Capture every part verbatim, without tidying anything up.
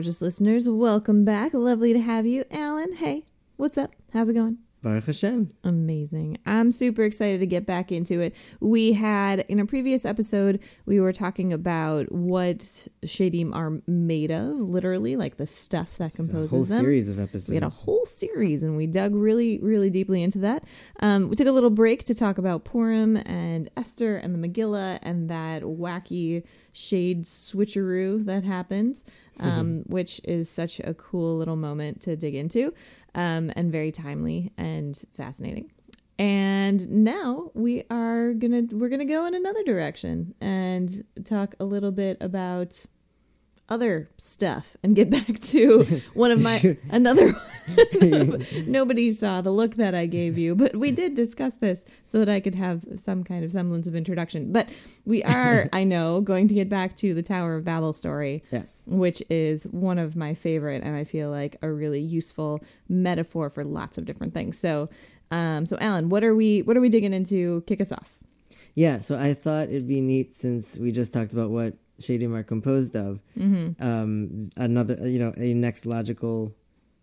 gorgeous listeners. Welcome back. Lovely to have you. Alan, hey, what's up? How's it going? Baruch Hashem. Amazing. I'm super excited to get back into it. We had, in a previous episode, we were talking about what shadim are made of, literally, like the stuff that composes them. A whole them. series of episodes. We had a whole series, and we dug really, really deeply into that. Um, we took a little break to talk about Purim and Esther and the Megillah and that wacky shade switcheroo that happens, um, which is such a cool little moment to dig into. Um, and very timely and fascinating. And now we are gonna we're gonna go in another direction and talk a little bit about other stuff and get back to one of my another nobody saw the look that I gave you, but we did discuss this so that I could have some kind of semblance of introduction. But we are, I know, going to get back to the Tower of Babel story, yes, which is one of my favorite, and I feel like a really useful metaphor for lots of different things. So, um, so Alan, what are we what are we digging into? Kick us off. Yeah, so I thought it'd be neat, since we just talked about what shadim are composed of. Mm-hmm. Um, another, you know, a next logical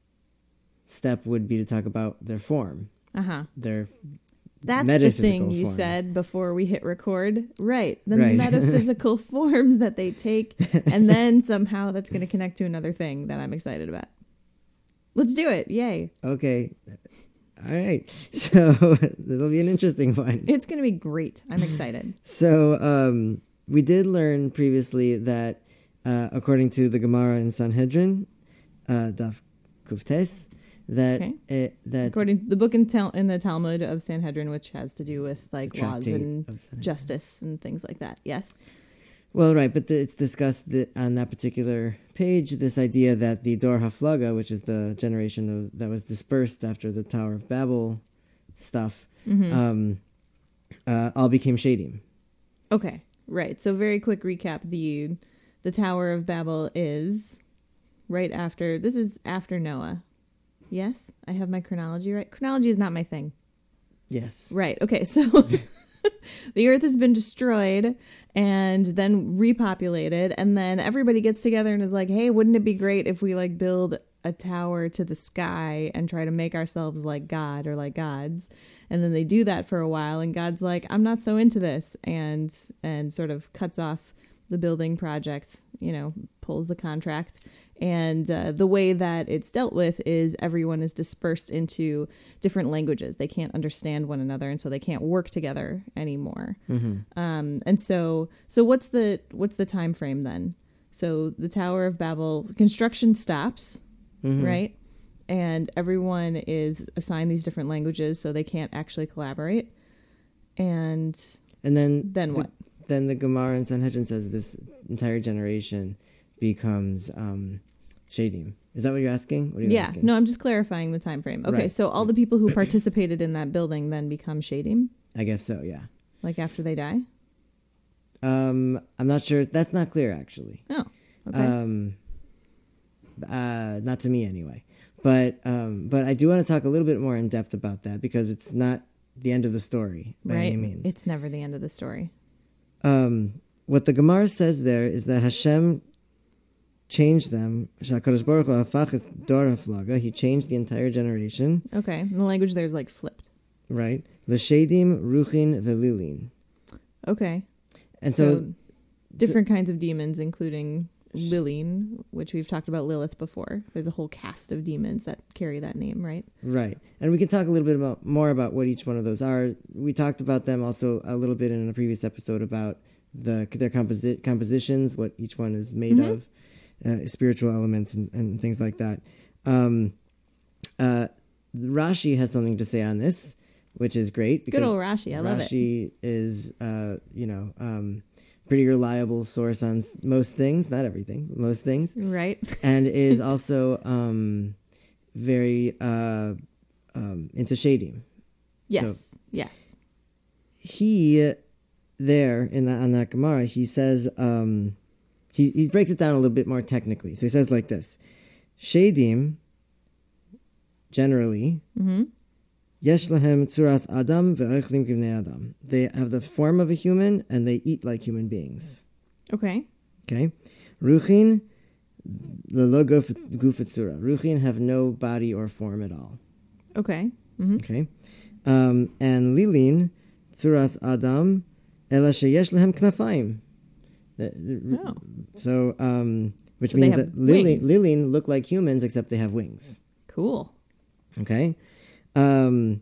step would be to talk about their form. Uh huh. Their That's metaphysical the thing you form. said before we hit record. Right. The right. metaphysical forms that they take, and then somehow that's going to connect to another thing that I'm excited about. Let's do it. Yay. Okay. All right. So it'll be an interesting one. It's going to be great. I'm excited. So, um, we did learn previously that, uh, according to the Gemara in Sanhedrin, uh, Daf Kuftes, that okay. it, that according to the book in, Tal- in the Talmud of Sanhedrin, which has to do with like laws and justice and things like that. Yes. Well, right, but the, it's discussed that on that particular page, this idea that the Dor Haflaga, which is the generation of, that was dispersed after the Tower of Babel stuff, mm-hmm. um, uh, all became shadim. Okay. Right. So very quick recap. The the Tower of Babel is right after. This is after Noah. Yes? I have my chronology right. Chronology is not my thing. Yes. Right. Okay. So the earth has been destroyed and then repopulated. And then everybody gets together and is like, hey, wouldn't it be great if we like build a tower to the sky and try to make ourselves like God or like gods? And then they do that for a while, and God's like, I'm not so into this, and and sort of cuts off the building project, you know, pulls the contract. And uh, the way that it's dealt with is everyone is dispersed into different languages. They can't understand one another, and so they can't work together anymore. Mm-hmm. Um, and so, so what's the what's the time frame then? So the Tower of Babel construction stops, mm-hmm. right? And everyone is assigned these different languages, so they can't actually collaborate. And and then then the, what? Then the Gemara in Sanhedrin says this entire generation becomes um, shadim. Is that what you're asking? What are you yeah. asking? No, I'm just clarifying the time frame. Okay, right. so all the people who participated in that building then become shadim? I guess so, yeah. Like after they die? Um, I'm not sure. That's not clear, actually. Oh, okay. Um, uh, not to me, anyway. But um, but I do want to talk a little bit more in depth about that, because it's not the end of the story by right. any means. It's never the end of the story. Um, what the Gemara says there is that Hashem changed them. HaKadosh Baruch Hu hafach es dor haflaga. He changed the entire generation. Okay. And the language there is like flipped. Right. L'shedim, ruchin, velilin. Okay. And so, so different so, kinds of demons, including Lilin, which we've talked about Lilith before. There's a whole cast of demons that carry that name, right? Right. And we can talk a little bit about more about what each one of those are. We talked about them also a little bit in a previous episode about the their composi- compositions, what each one is made mm-hmm. of, uh, spiritual elements and, and things like that. Um, uh, Rashi has something to say on this, which is great. Because good old Rashi. I love Rashi it. Rashi is, uh, you know... Um, pretty reliable source on most things, not everything, most things. Right. And is also um, very uh, um, into shadim. Yes, so yes. He, there, in the, on that Gemara, he says, um, he, he breaks it down a little bit more technically. So he says like this, shadim, generally, mm-hmm. Yesh lahem tzuras adam ve'ochlim kivnei adam. They have the form of a human and they eat like human beings. Okay. Okay. Ruchin, the lo gufatzura. Ruchin have no body or form at all. Okay. Mm-hmm. Okay. Um, and lilin, tzuras adam, ela sheyesh lehem knafayim. Oh. So, um, which So means they that have lilin, wings. lilin look like humans except they have wings. Cool. Okay. Um,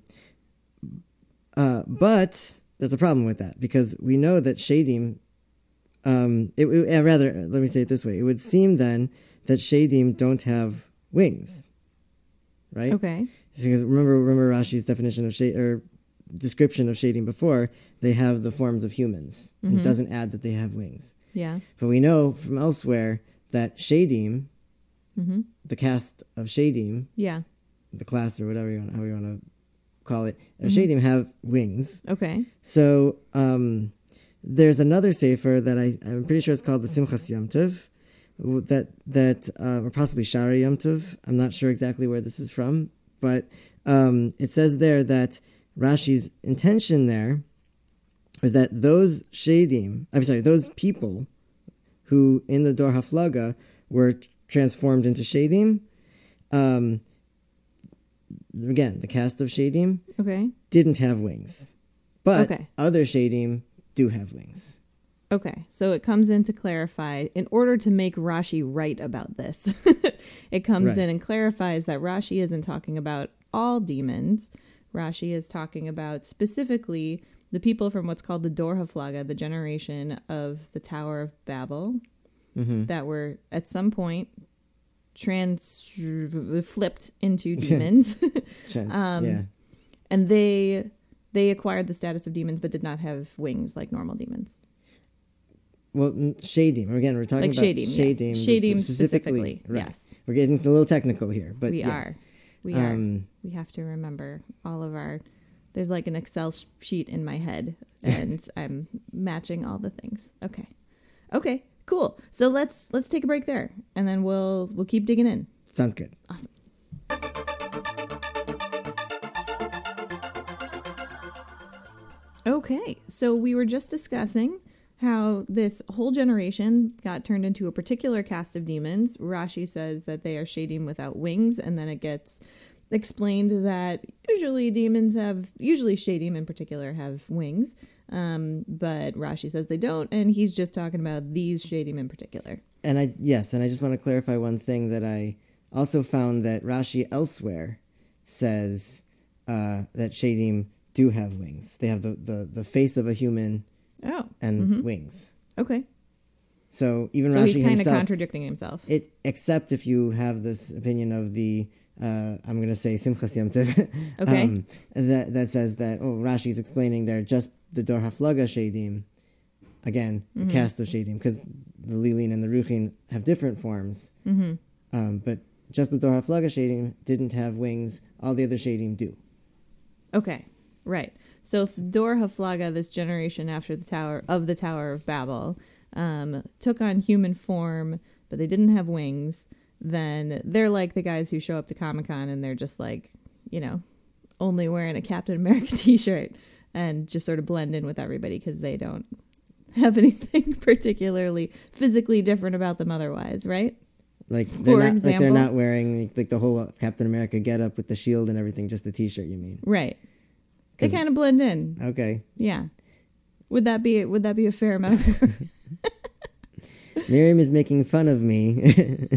uh, but there's a problem with that because we know that shadim, um, it, it, uh, rather, let me say it this way. It would seem then that shadim don't have wings, right? Okay. Because remember, remember Rashi's definition of shade or description of shadim before, they have the forms of humans. Mhm. It doesn't add that they have wings. Yeah. But we know from elsewhere that shadim, Mm-hmm. the caste of shadim, Yeah. the class or whatever you want, how you want to call it, uh, Mhm. shadim have wings. Okay. So um, there's another sefer that I, I'm pretty sure it's called the Simchas Yom Tov, w- that that uh, or possibly Shari Yom Tov. I'm not sure exactly where this is from, but um, it says there that Rashi's intention there is that those shadim, I'm sorry, those people who in the Dor Haflaga were transformed into shadim. Um, again, the cast of shadim Okay. didn't have wings, but Okay. other shadim do have wings. Okay. So it comes in to clarify, in order to make Rashi right about this, it comes Right. in and clarifies that Rashi isn't talking about all demons. Rashi is talking about specifically the people from what's called the Dor Haflaga, the generation of the Tower of Babel, Mm-hmm. that were at some point trans flipped into demons. Um, yeah, And they they acquired the status of demons but did not have wings like normal demons. well, n- shadim. Again, we're talking Like about shadim, shadim, yes. Shadim specifically. specifically, Right. yes. We're getting a little technical here, but we yes. are. We are. Um, We have to remember all of our... There's like an Excel sh- sheet in my head, and I'm matching all the things. Okay. Okay, cool. So let's let's take a break there, and then we'll we'll keep digging in. Sounds good. Awesome. Okay, so we were just discussing how this whole generation got turned into a particular cast of demons. Rashi says that they are shadim without wings, and then it gets explained that usually demons have, usually shadim in particular, have wings, um, but Rashi says they don't, and he's just talking about these shadim in particular. And I yes, and I just want to clarify one thing that I also found that Rashi elsewhere says uh, that shadim do have wings. They have the, the, the face of a human Oh, and mhm. wings. Okay. So even So Rashi he's kind of himself, contradicting himself. it except if you have this opinion of the uh, I'm going to say Simchas Yom Tov, Okay. um, that that says that oh Rashi's explaining they're just the Dor Haflaga shadim, again the Mhm. cast of shadim, because the Lilin and the Ruchin have different forms, Mm-hmm. um, but just the Dor Haflaga shadim didn't have wings. All the other shadim do. Okay, right. So if Dor Haflaga, this generation after the tower of the Tower of Babel, um, took on human form, but they didn't have wings, then they're like the guys who show up to Comic-Con and they're just like, you know, only wearing a Captain America t-shirt and just sort of blend in with everybody because they don't have anything particularly physically different about them otherwise, right? Like they're For not like example? they're not wearing like, like the whole Captain America getup with the shield and everything, just the t-shirt. You mean? Right. They 'Cause- kind of blend in. Okay. Yeah. Would that be would that be a fair metaphor? Miriam is making fun of me.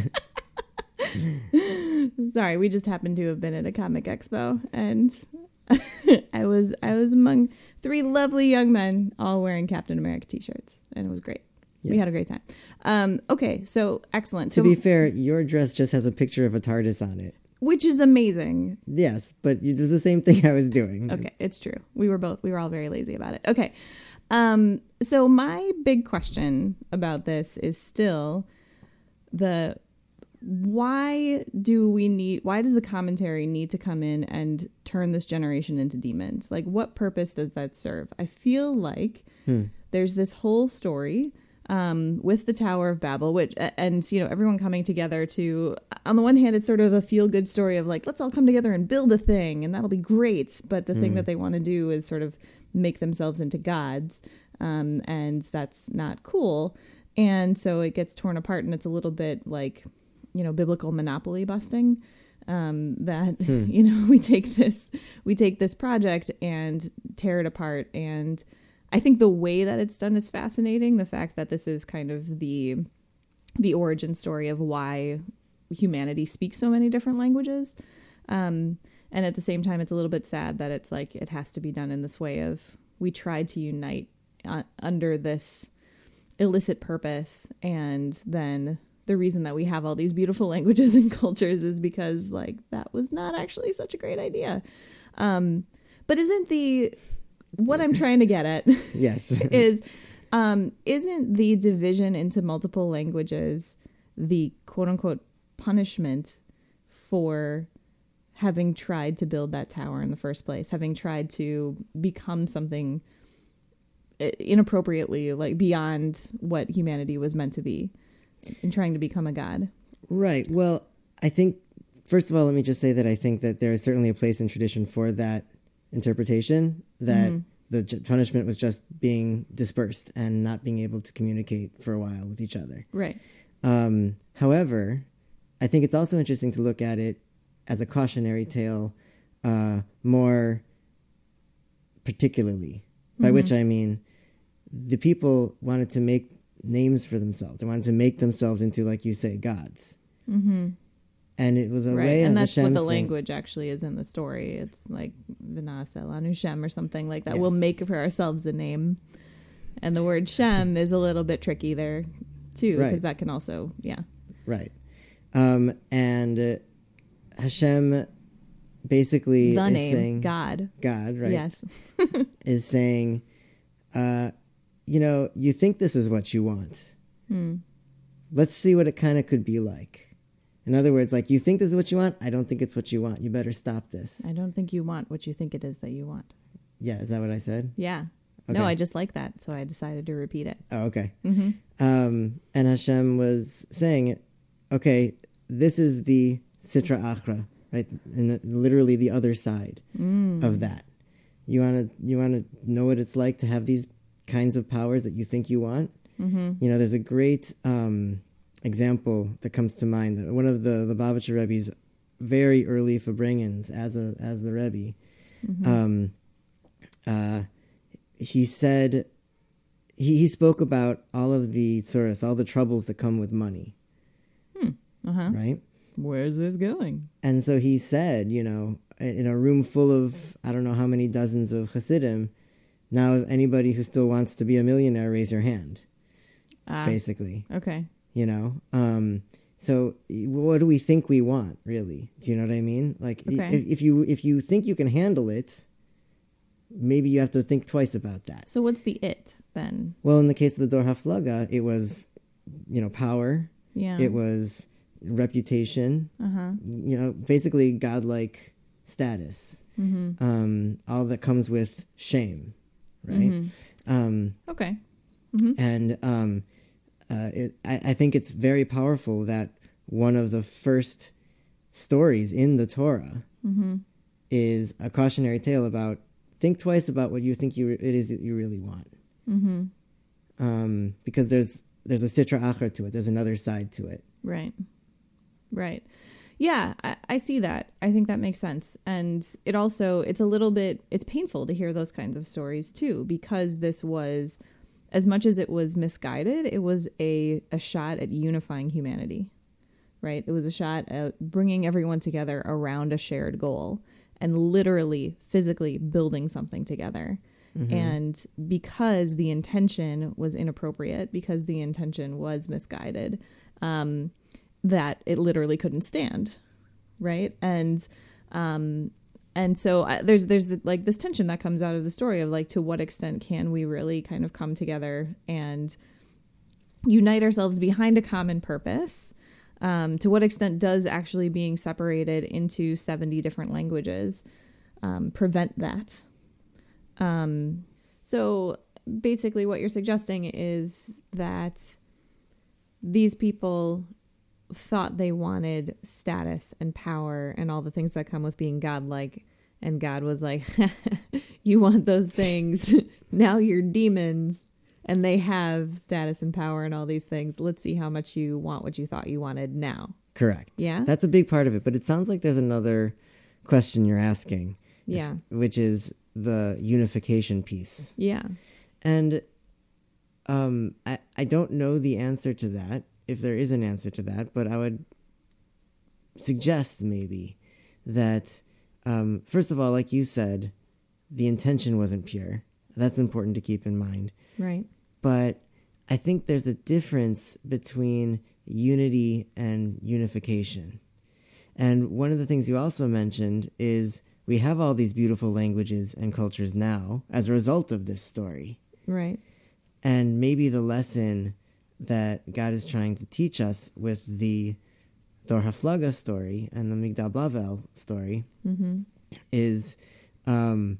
Sorry, we just happened to have been at a comic expo, and I was I was among three lovely young men, all wearing Captain America t-shirts, and it was great. We Yes. had a great time. Um, okay, so excellent. To So, be fair, your dress just has a picture of a TARDIS on it. which is amazing. Yes, but it was the same thing I was doing. Okay, it's true. We were both we were all very lazy about it. Okay, um, so my big question about this is still the why do we need why does the commentary need to come in and turn this generation into demons? Like, what purpose does that serve? I feel like Hmm. there's this whole story um, with the Tower of Babel, which and you know everyone coming together to. On the one hand, it's sort of a feel good story of like, let's all come together and build a thing, and that'll be great. But the thing Hmm. that they want to do is sort of make themselves into gods, um, and that's not cool. And so it gets torn apart, and it's a little bit like you know, biblical monopoly busting. Um, that, Hmm. you know, we take this, we take this project and tear it apart. And I think the way that it's done is fascinating. The fact that this is kind of the, the origin story of why humanity speaks so many different languages. Um, and at the same time, it's a little bit sad that it's like, it has to be done in this way of, we tried to unite uh, under this illicit purpose, and then the reason that we have all these beautiful languages and cultures is because like that was not actually such a great idea. Um, but isn't the what I'm trying to get at Yes. is um, isn't the division into multiple languages the quote unquote punishment for having tried to build that tower in the first place, having tried to become something inappropriately like beyond what humanity was meant to be, in trying to become a god? Right. Well, I think, first of all, let me just say that I think that there is certainly a place in tradition for that interpretation, that mm-hmm. the j- punishment was just being dispersed and not being able to communicate for a while with each other. Right. Um, however, I think it's also interesting to look at it as a cautionary tale uh, more particularly, by mm-hmm. which I mean the people wanted to make names for themselves. They wanted to make themselves into, like you say, gods. Mm-hmm. And it was a right. way and of that's Hashem what the saying, language actually is in the story. It's like V'naseh lanu Shem or something like that. Yes. We'll make for ourselves a name. And the word Shem is a little bit tricky there too, because right. that can also, yeah. Right. Um, and uh, Hashem basically the is name, saying... God. God, right? Yes. is saying, uh, you know, you think this is what you want. Hmm. Let's see what it kind of could be like. In other words, like, you think this is what you want? I don't think it's what you want. You better stop this. I don't think you want what you think it is that you want. Yeah, is that what I said? Yeah. Okay. No, I just like that, so I decided to repeat it. Oh, okay. Mm-hmm. Um, and Hashem was saying, okay, this is the Sitra Achra, right? And literally the other side mm. of that. You want to you want to know what it's like to have these kinds of powers that you think you want? Mm-hmm. You know, there's a great um, example that comes to mind. One of the the Lubavitcher Rebbe's very early Fabrengens as a as the Rebbe. Mm-hmm. Um, uh, he said he he spoke about all of the tsuras, all the troubles that come with money. Hmm. Uh-huh. Right? Where's this going? And so he said, you know, in a room full of, I don't know how many dozens of Hasidim, now anybody who still wants to be a millionaire, raise your hand, ah, basically. Okay. You know, um, so what do we think we want, really? Do you know what I mean? Like, okay. if, if you if you think you can handle it, maybe you have to think twice about that. So what's the it, then? Well, in the case of the Dor HaFlaga, it was, you know, power. Yeah. It was reputation. Uh-huh. You know, basically godlike status. Mm-hmm. Um, all that comes with shame, right? Mm-hmm. Um, okay. Mm-hmm. And um, uh, it, I, I think it's very powerful that one of the first stories in the Torah mm-hmm. is a cautionary tale about think twice about what you think you it is that you really want. Mm-hmm. Um, because there's there's a sitra achra to it. There's another side to it. Right. Right. Yeah, I, I see that. I think that makes sense. And it also, it's a little bit, it's painful to hear those kinds of stories too, because this was, as much as it was misguided, it was a, a shot at unifying humanity, right? It was a shot at bringing everyone together around a shared goal and literally, physically building something together. Mm-hmm. And because the intention was inappropriate, because the intention was misguided, um, that it literally couldn't stand, right? And um, and so uh, there's there's like this tension that comes out of the story of like, to what extent can we really kind of come together and unite ourselves behind a common purpose? Um, to what extent does actually being separated into seventy different languages um, prevent that? Um, so basically what you're suggesting is that these people thought they wanted status and power and all the things that come with being godlike, and God was like, you want those things, now you're demons, and they have status and power and all these things. Let's see how much you want what you thought you wanted now. Correct. Yeah? That's a big part of it. But it sounds like there's another question you're asking. Yeah. If, which is the unification piece. Yeah. And um, I, I don't know the answer to that, if there is an answer to that, but I would suggest maybe that, um, first of all, like you said, the intention wasn't pure. That's important to keep in mind. Right. But I think there's a difference between unity and unification. And one of the things you also mentioned is we have all these beautiful languages and cultures now as a result of this story. Right. And maybe the lesson that God is trying to teach us with the Dor HaFlaga story and the Migdal Bavel story Mm-hmm. is um,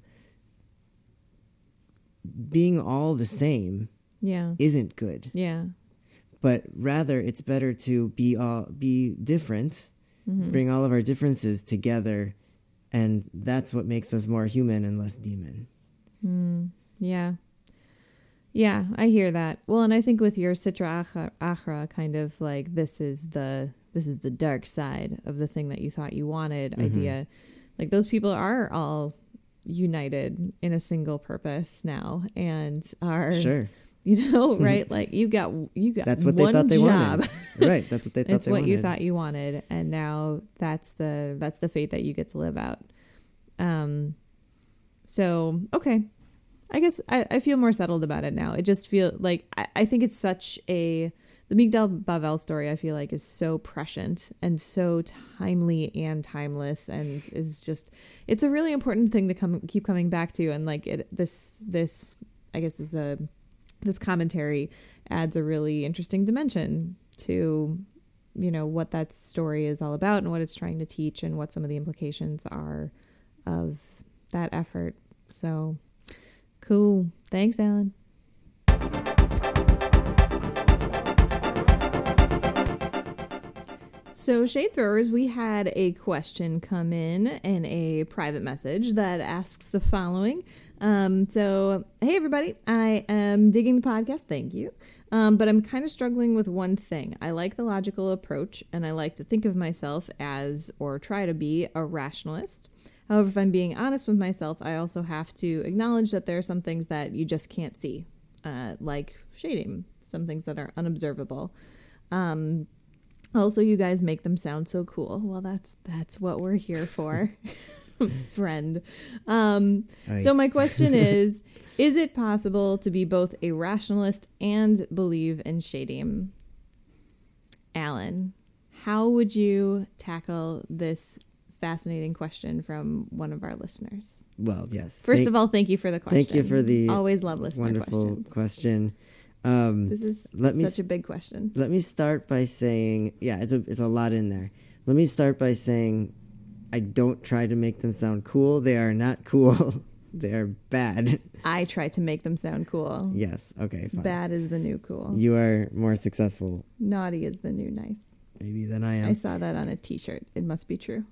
being all the same Yeah. isn't good. Yeah. But rather, it's better to be all be different, Mm-hmm. bring all of our differences together, and that's what makes us more human and less demon. Mm, yeah. Yeah, I hear that. Well, and I think with your Sitra Achra, Achra kind of like this is the this is the dark side of the thing that you thought you wanted Mm-hmm. idea. Like those people are all united in a single purpose now and are Sure. you know, right? Like you got you got That's what they one thought they job. wanted. Right, that's what they thought It's they what wanted. you thought you wanted, and now that's the that's the fate that you get to live out. Um so okay. I guess I, I feel more settled about it now. It just feel like I, I think it's such a the Migdal Bavel story I feel like is so prescient and so timely and timeless and is just it's a really important thing to come keep coming back to, and like it this this I guess is a this commentary adds a really interesting dimension to, you know, what that story is all about and what it's trying to teach and what some of the implications are of that effort. So cool. Thanks, Alan. So, Shade Throwers, we had a question come in in a private message that asks the following. Um, so, hey, everybody, I am digging the podcast. Thank you. Um, but I'm kind of struggling with one thing. I like the logical approach, and I like to think of myself as, or try to be, a rationalist. However, if I'm being honest with myself, I also have to acknowledge that there are some things that you just can't see, uh, like shading, some things that are unobservable. Um, also, you guys make them sound so cool. Well, that's that's what we're here for, friend. Um, so my question is, is it possible to be both a rationalist and believe in shadim? Alan, how would you tackle this fascinating question from one of our listeners? Well, yes. First thank, of all, thank you for the question. Thank you for the always love listener wonderful questions. question. Um, This is let me such a big question. Let me start by saying, yeah, it's a it's a lot in there. Let me start by saying, I don't try to make them sound cool. They are not cool. They are bad. I try to make them sound cool. Yes. Okay. Fine. Bad is the new cool. You are more successful, Naughty is the new nice. maybe, than I am. I saw that on a T-shirt. It must be true.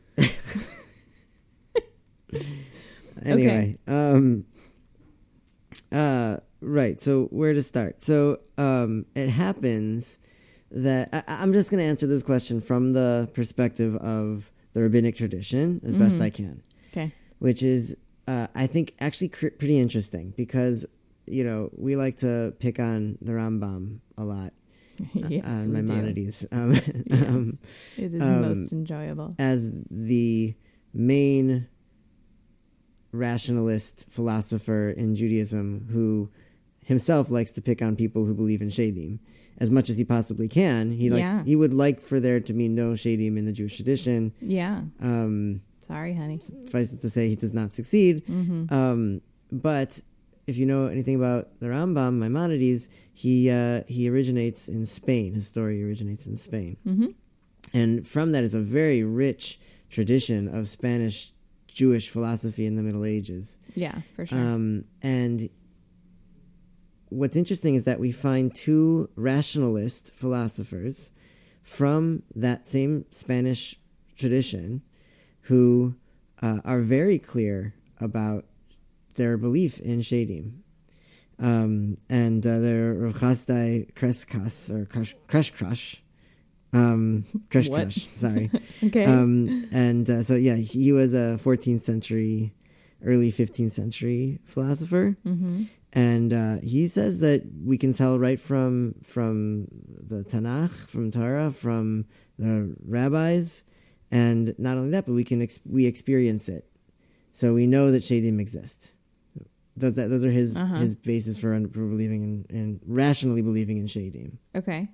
Anyway, um, uh, right. So where to start? So um, it happens that I, I'm just going to answer this question from the perspective of the rabbinic tradition as best Mhm. I can. Okay. Which is, uh, I think, actually cr- pretty interesting because, you know, we like to pick on the Rambam a lot Yes, on we do. Maimonides. Um, Yes. um, It is um, most enjoyable. as the main rationalist philosopher in Judaism who himself likes to pick on people who believe in shadim as much as he possibly can. He likes Yeah. he would like for there to be no shadim in the Jewish tradition. Yeah. Um, Sorry, honey. suffice it to say, he does not succeed. Mm-hmm. Um, but if you know anything about the Rambam, Maimonides, he uh, he originates in Spain. His story originates in Spain. Mm-hmm. And from that is a very rich tradition of Spanish Jewish philosophy in the Middle Ages. Yeah, for sure. Um, and what's interesting is that we find two rationalist philosophers from that same Spanish tradition who uh, are very clear about their belief in shadim. Um, and uh, they're Rochasdai Kreskas, or Kresh Kresh Crush, Um, Kresh What? Krush, sorry. Okay. Um, and uh, so, yeah, he was a fourteenth century, early fifteenth century philosopher. Mm-hmm. And uh, he says that we can tell right from from the Tanakh, from Torah, from the rabbis, and not only that, but we can ex- we experience it, so we know that shadim exist. Those that, those are his Uh-huh. his basis for, for believing in and rationally believing in shadim. Okay.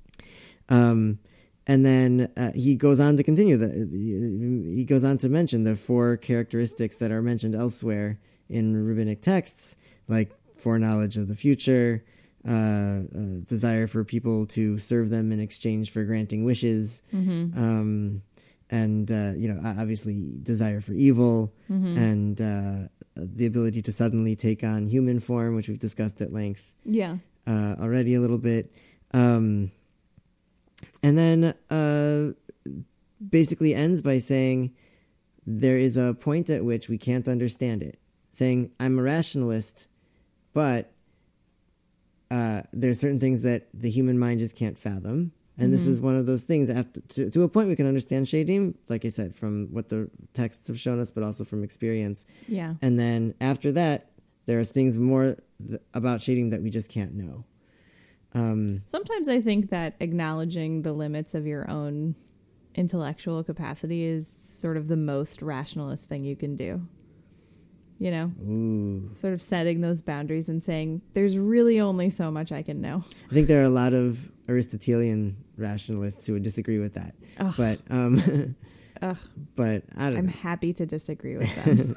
Um, and then uh, he goes on to continue the he goes on to mention the four characteristics that are mentioned elsewhere in rabbinic texts, like foreknowledge of the future, uh, uh, desire for people to serve them in exchange for granting wishes, Mm-hmm. um, and uh, you know, obviously desire for evil, Mm-hmm. and uh, the ability to suddenly take on human form, which we've discussed at length Yeah. uh, already a little bit, um, and then uh, basically ends by saying there is a point at which we can't understand it, saying I'm a rationalist, but uh, there's certain things that the human mind just can't fathom. And this Mhm. is one of those things. After, to, to a point, we can understand shadim, like I said, from what the texts have shown us, but also from experience. Yeah. And then after that, there's things more th- about shadim that we just can't know. Um, Sometimes I think that acknowledging the limits of your own intellectual capacity is sort of the most rationalist thing you can do. You know, ooh. sort of setting those boundaries and saying, there's really only so much I can know. I think there are a lot of Aristotelian rationalists who would disagree with that. Ugh. But um, Ugh. but I don't I'm know. happy to disagree with them.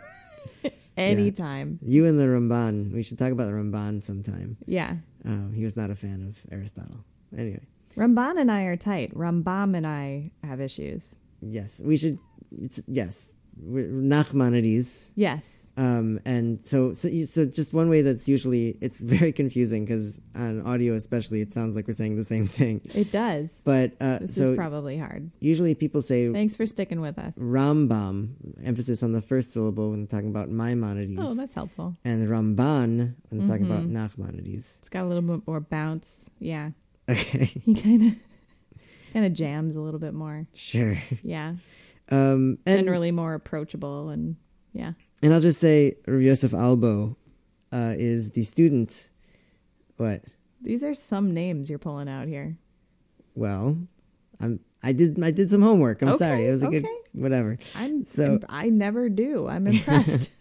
Anytime. You and the Ramban. We should talk about the Ramban sometime. Yeah. Uh, he was not a fan of Aristotle. Anyway, Ramban and I are tight. Rambam and I have issues. yes, we should. It's, yes, we're Nachmanides. Yes. Um, and so, so, you, so just one way that's usually, it's very confusing because on audio especially, it sounds like we're saying the same thing. It does. But uh, This so is probably hard. usually people say Thanks for sticking with us. Rambam, emphasis on the first syllable when they're talking about Maimonides. Oh, that's helpful. And Ramban when they're talking about Mhm. Nachmanides. It's got a little bit more bounce. Yeah. Okay, He kind of kind of jams a little bit more. sure. Yeah. Um, and, Generally more approachable and yeah. and I'll just say Rav Yosef Albo uh, is the student. What? These are some names you're pulling out here. Well, I'm. I did. I did some homework. I'm Okay, sorry. It was a good. okay. Whatever. I'm So- imp- I never do. I'm impressed.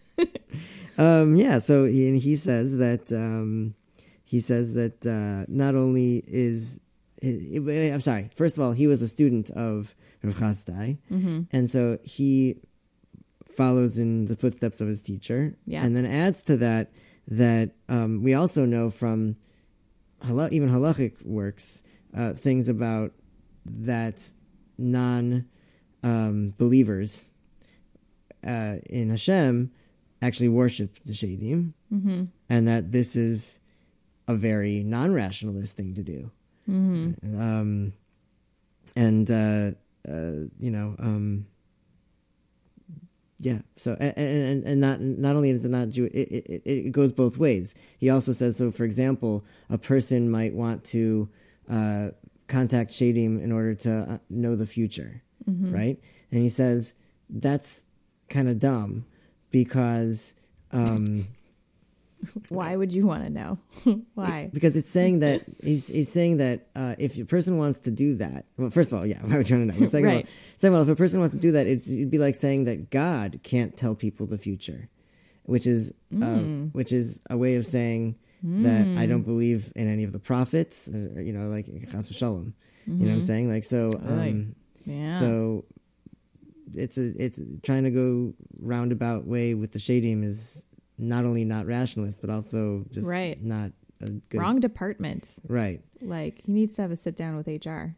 Um, yeah. So he, and he says that. Um, he says that uh, not only is. He, he- I'm sorry. First of all, he was a student of Rav Chasdai, Mm-hmm. and so he follows in the footsteps of his teacher, Yeah. and then adds to that that um, we also know from hala- even halachic works uh, things about that non um, believers uh, in Hashem actually worship the Shadim, Mm-hmm. and that this is a very non-rationalist thing to do. Mm-hmm. Um, and uh, uh, you know, um, yeah. So and, and and not not only is it not Jew, it, it it goes both ways. He also says so. For example, a person might want to uh, contact Shadim in order to uh, know the future, Mm-hmm. right? And he says that's kind of dumb because. Um, Why would you want to know? Why? Because it's saying that he's he's saying that uh, if a person wants to do that, well, first of all, yeah, why would you want to know? Second, Right. of all, second of all, if a person wants to do that, it'd, it'd be like saying that God can't tell people the future, which is uh, Mm. which is a way of saying that I don't believe in any of the prophets, uh, you know, like chas v'shalom. You know what I'm Mhm. saying? Like so, Right. um, Yeah. so it's a it's trying to go roundabout way with the shadim is not only not rationalist but also just Right. not a good Wrong department. right Like he needs to have a sit down with H R.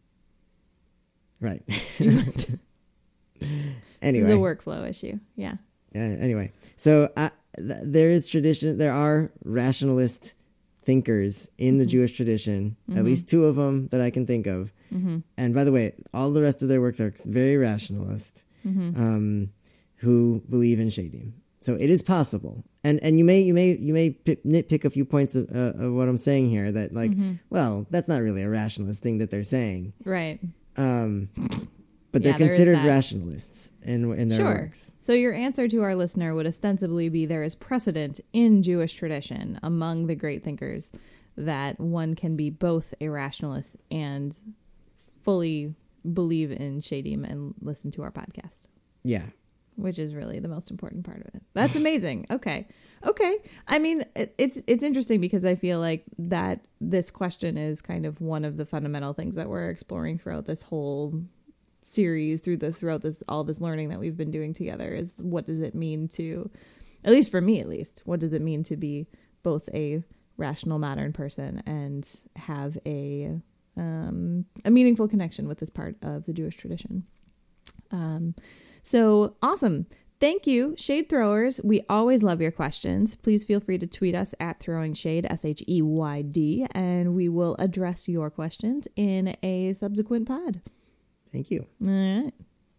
right This anyway is a workflow issue. Yeah. uh, anyway so I, th- there is tradition there are rationalist thinkers in the Mhm. Jewish tradition, Mhm. at least two of them that I can think of. Mm-hmm. And by the way, all the rest of their works are very rationalist, Mm-hmm. um, who believe in shadim. So it is possible, and and you may you may you may pick, nitpick a few points of, uh, of what I'm saying here. That like, Mhm. well, that's not really a rationalist thing that they're saying. Right. Um, but they're Yeah, there is considered that. rationalists in in their Sure. works. So your answer to our listener would ostensibly be there is precedent in Jewish tradition among the great thinkers that one can be both a rationalist and fully believe in Shadim and listen to our podcast, Yeah. which is really the most important part of it. That's amazing. Okay. Okay. I mean, it, it's it's interesting because I feel like that this question is kind of one of the fundamental things that we're exploring throughout this whole series, through the throughout this all this learning that we've been doing together, is what does it mean to, at least for me at least, what does it mean to be both a rational modern person and have a um, a meaningful connection with this part of the Jewish tradition. Um, so awesome. Thank you, Shade Throwers. We always love your questions. Please feel free to tweet us at Throwing Shade, S H E Y D, and we will address your questions in a subsequent pod. Thank you. All right.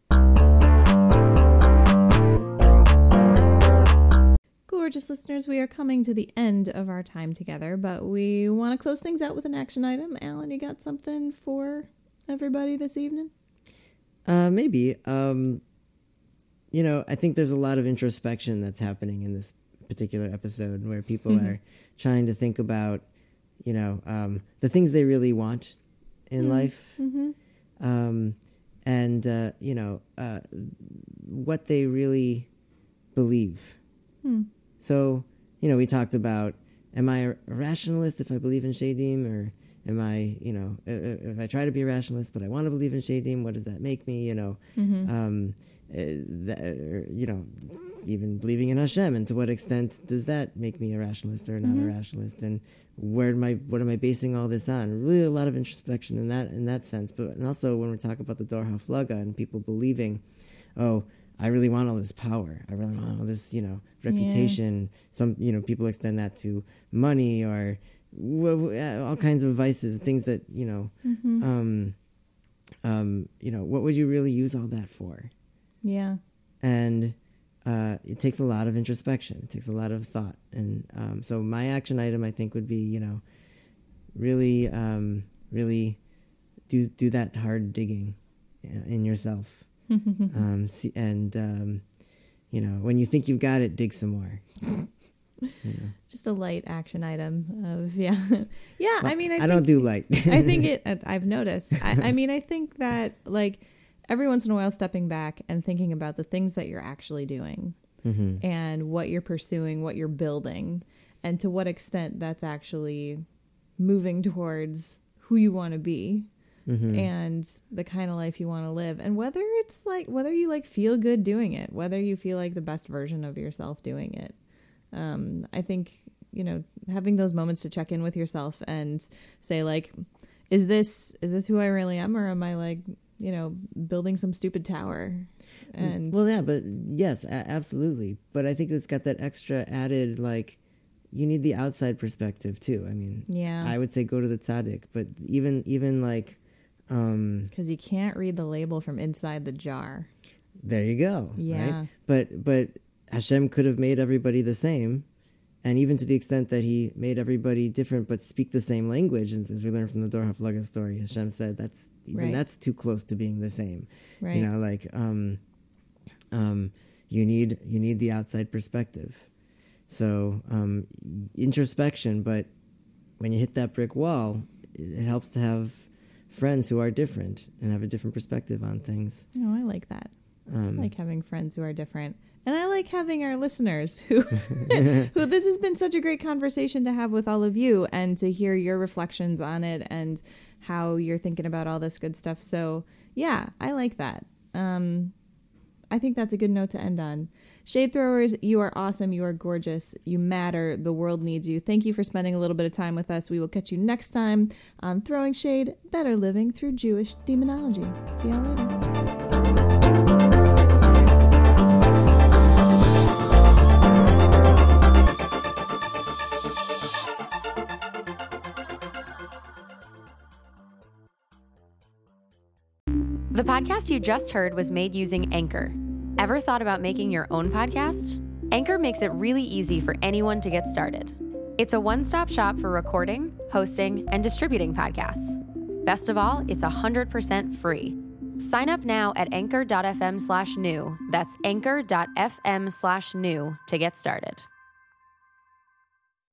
Gorgeous listeners, we are coming to the end of our time together, but we want to close things out with an action item. Alan, you got something for everybody this evening? Uh, maybe. Um, you know, I think there's a lot of introspection that's happening in this particular episode where people Mm-hmm. are trying to think about, you know, um, the things they really want in Mm-hmm. life. Mm-hmm. Um, and, uh, you know, uh, what they really believe. Hmm. So, you know, we talked about, am I a rationalist if I believe in Shadim, or am I, you know, if I try to be a rationalist but I want to believe in Shadim, what does that make me, you know? Mm-hmm. Um, uh, that, or, you know, even believing in Hashem, and to what extent does that make me a rationalist or not Mhm. a rationalist? And where am I, what am I basing all this on? Really a lot of introspection in that in that sense. But and also when we talk about the Dor HaFlaga and people believing, oh, I really want all this power. I really want all this, you know, reputation. Some, you know, people extend that to money or w- w- all kinds of vices, things that, you know, Mm-hmm. um, um, you know, what would you really use all that for? Yeah. And uh, it takes a lot of introspection. It takes a lot of thought. And um, so my action item, I think, would be, you know, really, um, really do do that hard digging in yourself. um, see, and, um, you know, when you think you've got it, dig some more. You know. Just a light action item of, yeah. yeah, Well, I mean, I, I think, don't do light. I think it, I've noticed. I, I mean, I think that, like, every once in a while stepping back and thinking about the things that you're actually doing Mm-hmm. and what you're pursuing, what you're building, and to what extent that's actually moving towards who you want to be. Mm-hmm. And the kind of life you want to live, and whether it's like whether you like feel good doing it, whether you feel like the best version of yourself doing it. um I think, you know, having those moments to check in with yourself and say, like, is this is this who I really am, or am I, like, you know, building some stupid tower? And Well, yeah, but yes, a- absolutely. But I think it's got that extra added, like, you need the outside perspective too. I mean, yeah, I would say go to the tzaddik, but even even like, um, because you can't read the label from inside the jar. there you go. Yeah. Right? But but Hashem could have made everybody the same, and even to the extent that He made everybody different, but speak the same language. And as we learned from the Dor HaFlaga story, Hashem said that's even Right. that's too close to being the same. Right. You know, like um, um, you need you need the outside perspective. So um, introspection, but when you hit that brick wall, it helps to have friends who are different and have a different perspective on things. Oh, I like that. Um, I like having friends who are different. And I like having our listeners who, who this has been such a great conversation to have with all of you, and to hear your reflections on it and how you're thinking about all this good stuff. So yeah, I like that. Um, I think that's a good note to end on. Shade Throwers, you are awesome. You are gorgeous. You matter. The world needs you. Thank you for spending a little bit of time with us. We will catch you next time on Throwing Shade, Better Living Through Jewish Demonology. See y'all later. The podcast you just heard was made using Anchor. Ever thought about making your own podcast? Anchor makes it really easy for anyone to get started. It's a one-stop shop for recording, hosting, and distributing podcasts. Best of all, it's one hundred percent free. Sign up now at anchor.fm slash new. That's anchor.fm slash new to get started.